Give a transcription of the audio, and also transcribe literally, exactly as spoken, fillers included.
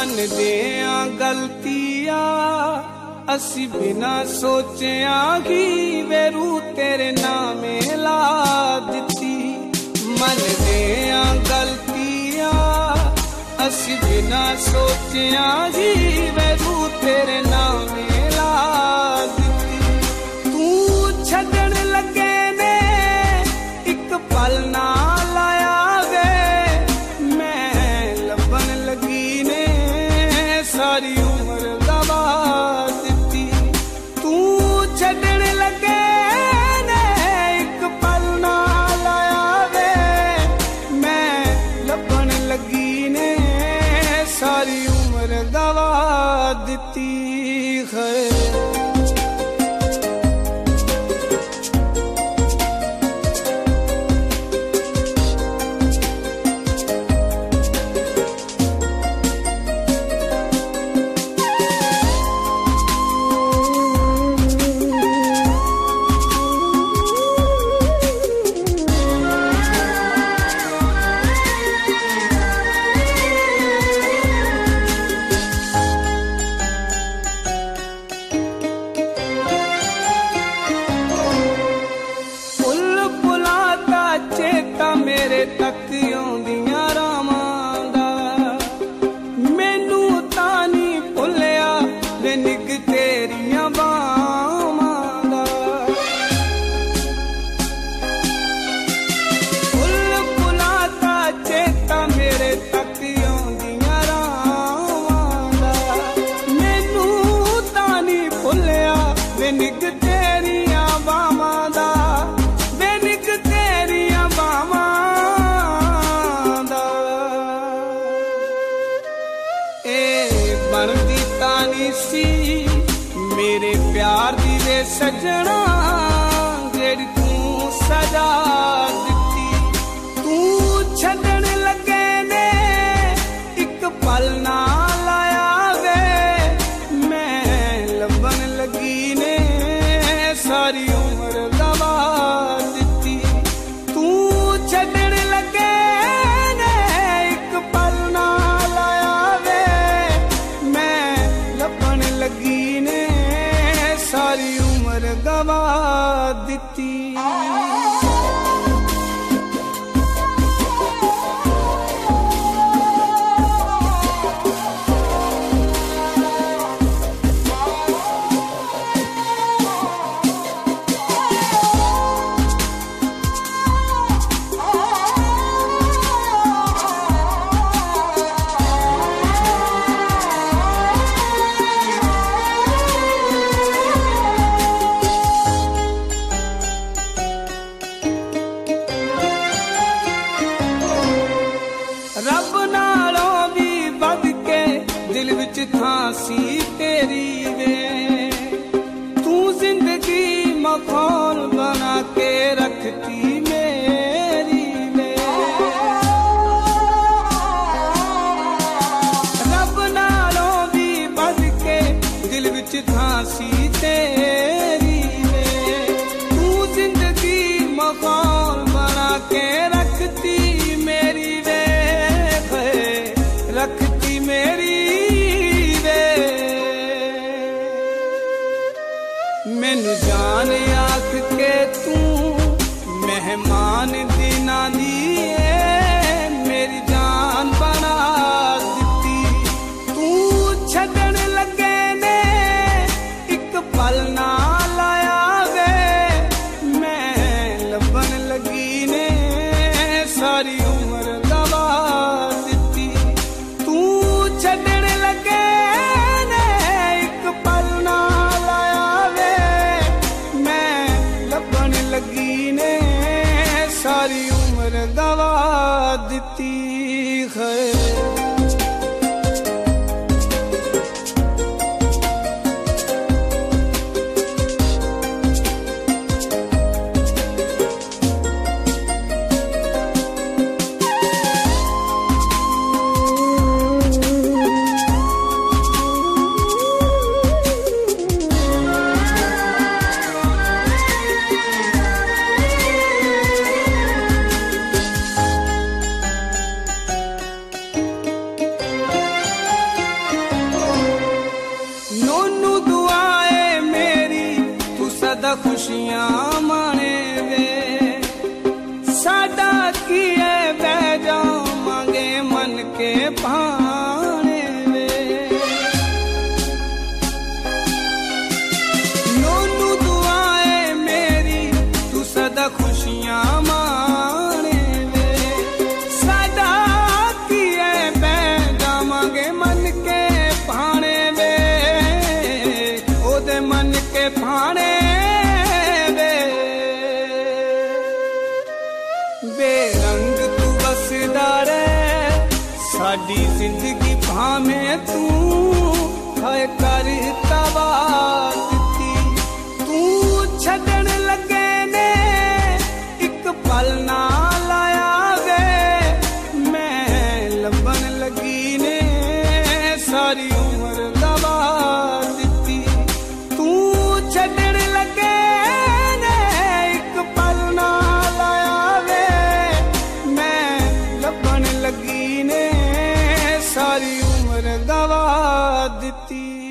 ਮੰਨਦੇ ਆਂ ਗਲਤੀਆਂ ਅਸੀਂ ਬਿਨਾ ਸੋਚਿਆ ਕਿ ਵੇ ਰੂ ਤੇਰੇ ਨਾਮੇ ਲਾ ਦਿੱਤੀ। ਮੰਨਦੇ ਆਂ ਗਲਤੀਆਂ ਅਸੀਂ ਬਿਨਾ ਸੋਚਿਆ ਜੀ ਵੇ ਰੂ ਤੇਰੇ ਨਾਮੇ ਲਾ ਦਿੱਤੀ। ਤੂੰ ਛੱਡਣ ਲੱਗੇ ਨੇ ਇੱਕ ਪਲ ਨਾ ਲਾਇਆ ਵੇ ਮੈਂ ਲੱਭਣ ਲੱਗੀ ਨੇ ਸਾਰੀ ਉਮਰ ਗਵਾ ਦਿੱਤੀ। ਤੂੰ ਛੱਡਣ ਲੱਗੇ ਨੇ ਇੱਕ ਪਲ ਨਾ ਲਾਇਆ ਵੇ ਮੈਂ ਲੱਭਣ ਲੱਗੀ ਨੇ ਸਾਰੀ ਉਮਰ ਗਵਾ ਦਿੱਤੀ। ਖੈਰ ਮੇਰੇ ਤੱਕ ਆਉਂਦੀਆਂ ਰਾਵਾਂ ਦਾ ਮੈਨੂੰ ਤਾਂ ਨਹੀਂ ਭੁੱਲਿਆ ਵੇ ਨਿੱਘ ਤੇਰੀਆਂ ਬਾਹਾਂ ਦਾ। ਫੁੱਲ ਫੁੱਲਾਂ ਦਾ ਚੇਤਾ ਮੇਰੇ ਤੱਕ ਆਉਂਦੀਆਂ ਰਾਵਾਂ ਦਾ ਮੈਨੂੰ ਤਾਂ ਨਹੀਂ ਭੁੱਲਿਆ ਵੇ ਨਿੱਘ ਤੇਰੀਆਂ ਬਾਹਾਂ ਦਾ। ਬਣਦੀ ਤਾਂ ਨਹੀਂ ਸੀ ਮੇਰੇ ਪਿਆਰ ਦੀ ਵੇ ਸਜਣਾ ਜਿਹੜੀ ਤੂੰ ਸਜਾ ਦਿੱਤੀ। ਤੂੰ ਛੱਡਣ ਲੱਗੇ ਨੇ ਇੱਕ ਪਲ ਨਾ ਲਾਇਆ ਵੇ ਮੈਂ ਲੱਭਣ ਲੱਗੀ ਨੇ ਸਾਰੀ ਉਮਰ ਗਵਾ ਦਿੱਤੀ। ਤੂੰ ਛੱਡਣ ਲੱਗੇ ਨੇ ਇੱਕ ਪਲ ਨਾ ਲੱਗੀ ਨੇ ਸਾਰੀ ਉਮਰ ਗਵਾ ਦਿੱਤੀ। ਰੱਬ ਨਾਲੋਂ ਵੀ ਵੱਧ ਕੇ ਦਿਲ ਵਿੱਚ ਥਾਂ ਸੀ ਤੇਰੀ ਵੇ ਤੂੰ ਜ਼ਿੰਦਗੀ ਮਖੌਲ ਬਣਾ ਕੇ ਰੱਖਤੀ ਮੇਰੀ ਵੇ। ਰੱਬ ਨਾਲੋਂ ਵੀ ਵੱਧ ਕੇ ਦਿਲ ਵਿੱਚ ਥਾਂ ਸੀ ਤੇਰੀ ਵੇ ਤੂੰ ਜ਼ਿੰਦਗੀ ਮਖੌਲ ਬਣਾ ਕੇ ਰੱਖਤੀ ਮੇਰੀ ਵੇ ਰੱਖਤੀ ਮੇਰੀ ਵੇ। ਮੈਨੂੰ ਜਾਨ ਆਖ ਕੇ ਤੂੰ ਮਹਿਮਾਨ ਦਿਨਾਂ ਦੀ ਏ ਮੇਰੀ ਜਾਨ ਬਣਾ ਦਿੱਤੀ। ਤੂੰ ਛੱਡਣ ਲੱਗੇ ਨੇ ਇੱਕ ਪਲ ਨਾ ਲਾਇਆ ਵੇ ਮੈਂ ਲੱਭਣ ਲੱਗੀ ਨੇ ਸਾਰੀ ਉਮਰ ਗਵਾ ਦਿੱਤੀ। ਤੂੰ ਛੱਡਣ ਲੱਗੇ ਨੇ ਇੱਕ ਪਲ ਨਾ ਲਾਇਆ ਵੇ ਮੈਂ ਲੱਭਣ ਲੱਗੀ ਨੇ ਸਾਰੀ ਉਮਰ ਗਵਾ सदा खुशियां माने वे साडा की है बह जावांगे मन के भाने वे नोनू दुआए मेरी तू सदा खुशियां माने वे साडा की है बह जावांगे मन के भाने वे ओदे मन के भाने बेरंग तू बसदा रह साडी जिंदगी भावें तू है कर तबाह दित्ती तू छड्डण लगे ने एक पल ना लाया वे मैं लभण लगी ने सारी उम्र गवा दित्ती तू छड्डण लगे ने एक पल ना लगी ने सारी उम्र गवा दित्ती।